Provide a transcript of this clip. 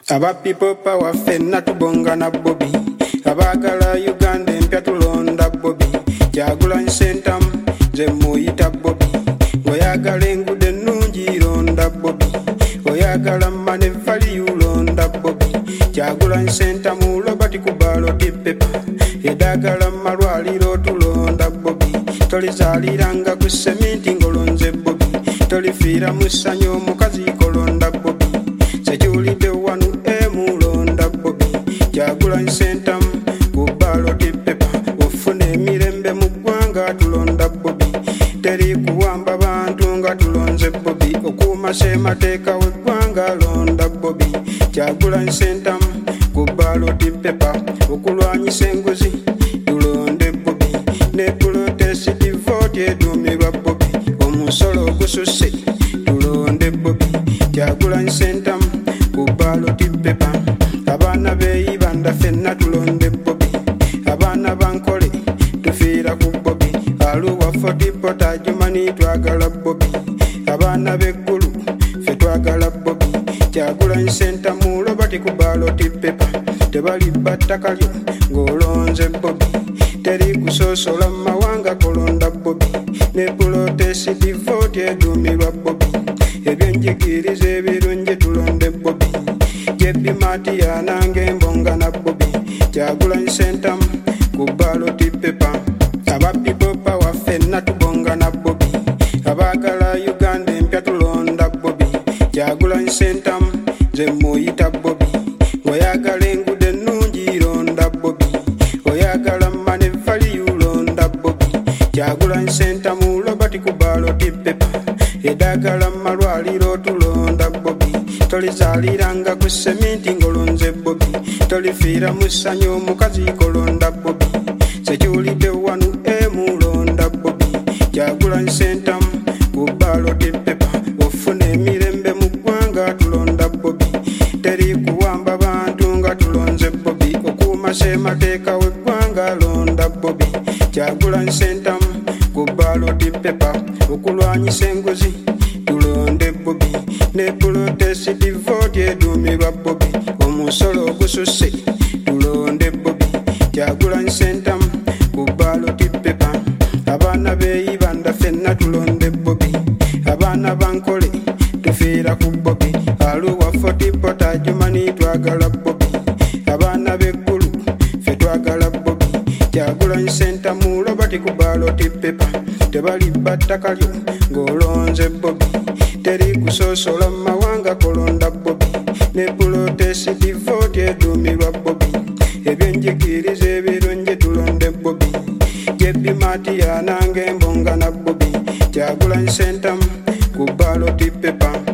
Aba people power fenna tubonga na Bobby. Abagala Uganda empya tulonda Bobby. Kyagulanyi Ssentamu nze muyita Bobby. Oyagala enguudo ennungi londa Bobby. Oyagala mane value londa Bobby. Kyagulanyi Ssentamu Robert Kubalo Tipepa. Edagala malwaliro tulonda Bobby. Tolizaaliranga ku seminti ngolonze Bobby. Tolifiira mu ssanyu omukazi kolonda Bobby. Sejulidde wanu emulonda Bobby. Kyagulanyi Ssentamu Kubalo Tipepa. Ofuna emirembe mu ggwanga tulonda Bobby. Teri kuwamba bantu nga tulonze Bobby. Okuuma ssemateeka w'eggwanga londa Bobby. Kyagulanyi Ssentamu Kubalo Tipepa. Okulwanyisa enguzi tulonde Bobby. Ne protest vote eduumirwa Bobby. Omusolo ogususse tulonde Bobby. Kyagulanyi Ssentamu Kubalo Tipepa. Abaana beeyibanda ffenna tulonde Bobby. Abaana bankole tufiira ku Bobby. Aluwa Fort Portage mani twagala Bobby. Abaana b'eggulu ffe twagala Bobby. Kyagulanyi Ssentamu Robert Kubalo Tipepa. Tebalibba ttaka lyo ng'olonze Bobby. Teri kusoosola mu mawanga kolonda Bobby. Ne protest vote eduumirwa Bobby. Ebyenjigiriza ebirungi tulonde Bobby. Jebbi Matiya nange embonga na Bobby. Kyagulanyi Ssentamu Kubalo Tipepa. Aba people power ffenna tubonga na Bobby. Abagala Uganda empya tulonda Bobby. Kyagulanyi Ssentamu nze muyita Bobby. Oyagala enguudo ennungi londa Bobby. Oyagala mane value londa Bobby. Kyagulanyi Ssentamu Robert Kubalo Tipepa. Edagala malwaliro tulonda Bobby. Tolizaaliranga ku seminti ngolonze Bobby. Tolifiira mu ssanyu omukazi kolonda Bobby. Sejulidde wanu emulonda Bobby. Kyagulanyi Ssentamu Kubalo Tipepa. Ofuna emirembe mu ggwanga tulonda Bobby. Teri kuwamba bantu nga tulonze Bobby. Okuuma ssemateeka w'eggwanga londa Bobby. Kyagulanyi Ssentamu Kubalo Tipepa. Okulwanyisa enguzi tulonde Bobby. Ne protest vote eduumirwa Bobby. Omusolo ogususse tulonde Bobby. Kyagulanyi Ssentamu Kubalo Tipepa. Abaana beeyibanda ffenna tulonde Bobby. Abaana bankole tufiira ku Bobby. Aluwa Fort Portage mani twagala Bobby. Abaana b'eggulu ffe twagala Bobby. Kyagulanyi Ssentamu Robert Kubalo Tipepa. Tebalibba ttaka lyo ng'olonze Bobby. Teri kusoosola mu mawanga kolonda Bobby. Ne protest vote eduumirwa Bobby. Ebyenjigiriza ebirungi tulonde Bobby. Jebbi Matiya nange embonga na Bobby. Kyagulanyi Ssentamu Kubalo Tipepa.